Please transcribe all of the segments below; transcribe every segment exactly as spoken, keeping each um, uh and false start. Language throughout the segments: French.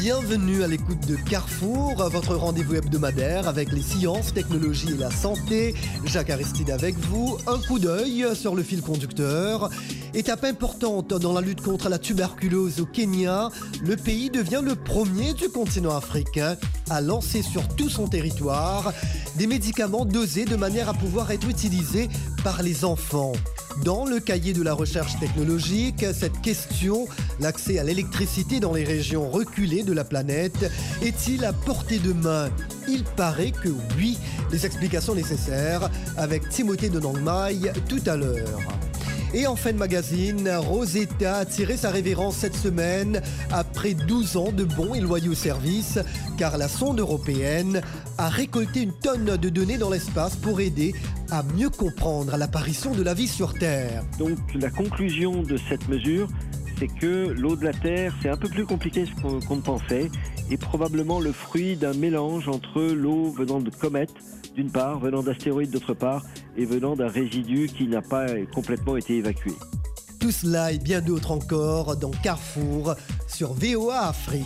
Bienvenue à l'écoute de Carrefour, votre rendez-vous hebdomadaire avec les sciences, technologies et la santé. Jacques Aristide avec vous. Un coup d'œil sur le fil conducteur. Étape importante dans la lutte contre la tuberculose au Kenya. Le pays devient le premier du continent africain à lancer sur tout son territoire des médicaments dosés de manière à pouvoir être utilisés par les enfants. Dans le cahier de la recherche technologique, cette question, l'accès à l'électricité dans les régions reculées de la planète, est-il à portée de main? Il paraît que oui. Les explications nécessaires avec Timothée de Nangmai tout à l'heure. Et en fin de magazine, Rosetta a tiré sa révérence cette semaine après douze ans de bons et loyaux services, car la sonde européenne a récolté une tonne de données dans l'espace pour aider à mieux comprendre l'apparition de la vie sur Terre. Donc la conclusion de cette mesure, c'est que l'eau de la Terre, c'est un peu plus compliqué qu'on, qu'on ne pensait, et probablement le fruit d'un mélange entre l'eau venant de comètes, d'une part, venant d'astéroïdes d'autre part, et venant d'un résidu qui n'a pas complètement été évacué. Tout cela et bien d'autres encore dans Carrefour sur V O A Afrique.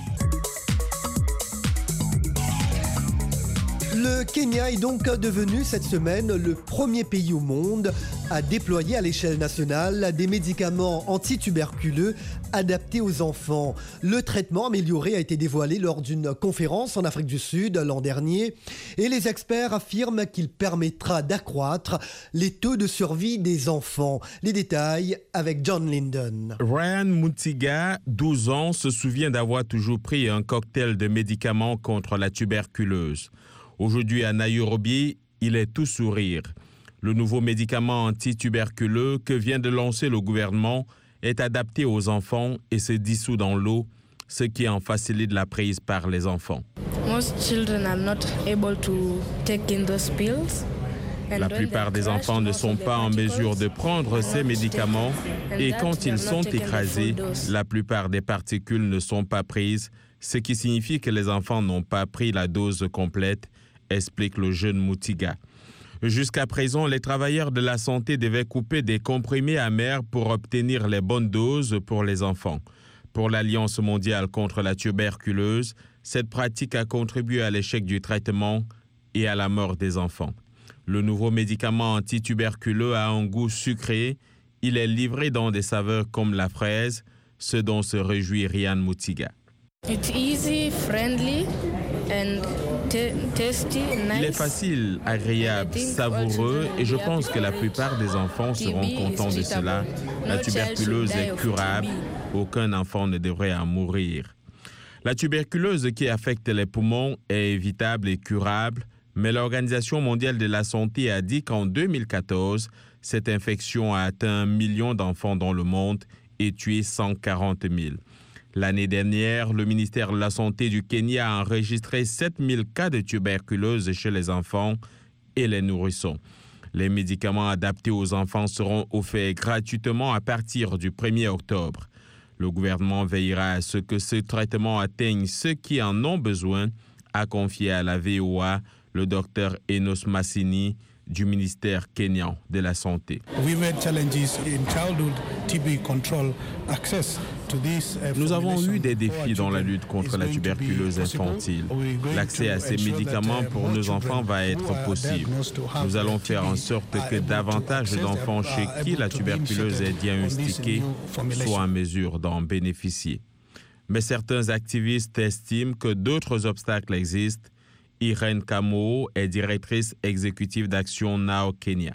Le Kenya est donc devenu cette semaine le premier pays au monde à déployer à l'échelle nationale des médicaments antituberculeux adaptés aux enfants. Le traitement amélioré a été dévoilé lors d'une conférence en Afrique du Sud l'an dernier et les experts affirment qu'il permettra d'accroître les taux de survie des enfants. Les détails avec John Linden. Ryan Mutiga, douze ans, se souvient d'avoir toujours pris un cocktail de médicaments contre la tuberculose. Aujourd'hui à Nairobi, il est tout sourire. Le nouveau médicament antituberculeux que vient de lancer le gouvernement est adapté aux enfants et se dissout dans l'eau, ce qui en facilite la prise par les enfants. Most children are not able to take in those pills. La plupart des enfants ne sont pas en mesure de prendre ces médicaments et quand ils sont écrasés, la plupart des particules ne sont pas prises, ce qui signifie que les enfants n'ont pas pris la dose complète, explique le jeune Mutiga. Jusqu'à présent, les travailleurs de la santé devaient couper des comprimés amers pour obtenir les bonnes doses pour les enfants. Pour l'Alliance mondiale contre la tuberculose, cette pratique a contribué à l'échec du traitement et à la mort des enfants. Le nouveau médicament antituberculeux a un goût sucré. Il est livré dans des saveurs comme la fraise, ce dont se réjouit Ryan Mutiga. It's easy, friendly and t- tasty, nice. Il est facile, agréable, savoureux et je pense que la plupart des enfants seront contents de cela. La tuberculose est curable, aucun enfant ne devrait en mourir. La tuberculose qui affecte les poumons est évitable et curable, mais l'Organisation mondiale de la santé a dit qu'en deux mille quatorze, cette infection a atteint un million d'enfants dans le monde et tué cent quarante mille. L'année dernière, le ministère de la Santé du Kenya a enregistré sept mille cas de tuberculose chez les enfants et les nourrissons. Les médicaments adaptés aux enfants seront offerts gratuitement à partir du premier octobre. Le gouvernement veillera à ce que ce traitement atteigne ceux qui en ont besoin, a confié à la V O A le docteur Enos Massini du ministère kenyan de la Santé. Nous avons eu des défis dans la lutte contre la tuberculose infantile. L'accès à ces médicaments pour nos enfants va être possible. Nous allons faire en sorte que davantage d'enfants chez qui la tuberculose est diagnostiquée soient en mesure d'en bénéficier. Mais certains activistes estiment que d'autres obstacles existent. Irène Kamo est directrice exécutive d'Action Now Kenya.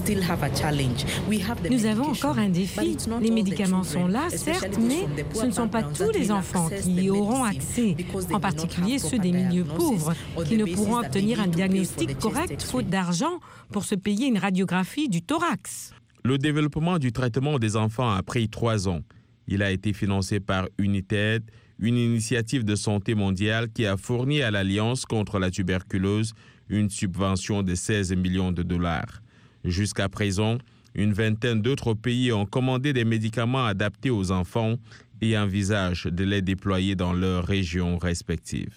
Nous avons encore un défi. Les médicaments sont là, certes, mais ce ne sont pas tous les enfants qui y auront accès, en particulier ceux des milieux pauvres, qui ne pourront obtenir un diagnostic correct faute d'argent pour se payer une radiographie du thorax. Le développement du traitement des enfants a pris trois ans. Il a été financé par United, une initiative de santé mondiale qui a fourni à l'Alliance contre la tuberculose une subvention de seize millions de dollars. Jusqu'à présent, une vingtaine d'autres pays ont commandé des médicaments adaptés aux enfants et envisagent de les déployer dans leurs régions respectives.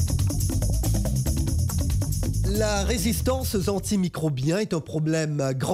La résistance aux antimicrobiens est un problème grand.